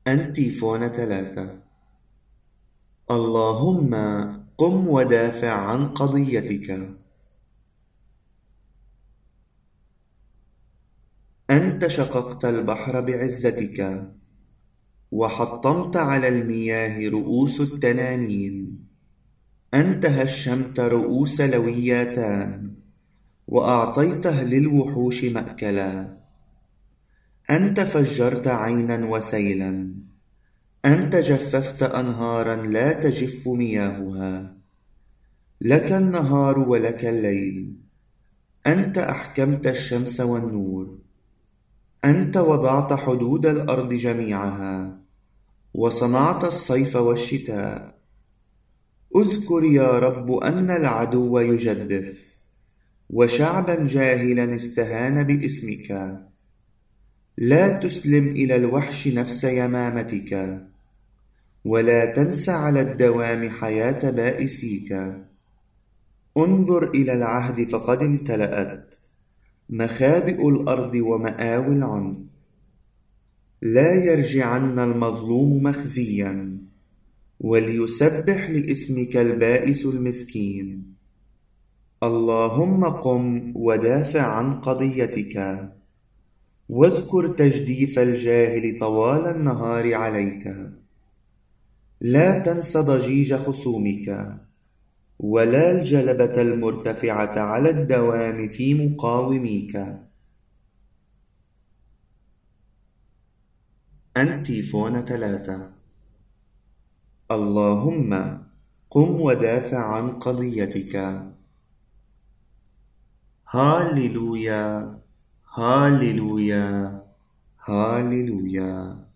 أنتيفون 3. اللهم قم ودافع عن قضيتك. أنت شققت البحر بعزتك، وحطمت على المياه رؤوس التنانين. أنت هشمت رؤوس لوياتان، وأعطيته للوحوش مأكلا. أنت فجرت عينا وسيلا، أنت جففت أنهارا لا تجف مياهها. لك النهار ولك الليل، أنت أحكمت الشمس والنور. أنت وضعت حدود الأرض جميعها، وصنعت الصيف والشتاء. اذكر يا رب أن العدو يجدف، وشعبا جاهلا استهان باسمك. لا تسلم إلى الوحش نفس يمامتك، ولا تنس على الدوام حياة بائسيك. انظر إلى العهد فقد امتلأت مخابئ الأرض ومآوي العنف. لا يرجعن المظلوم مخزيا، وليسبح لاسمك البائس المسكين. اللهم قم ودافع عن قضيتك، واذكر تجديف الجاهل طوال النهار عليك. لا تنس ضجيج خصومك، ولا الجلبة المرتفعة على الدوام في مقاوميك. أنتيفون 3. اللهم قم ودافع عن قضيتك. هاليلويا، هاليلويا، هاليلويا.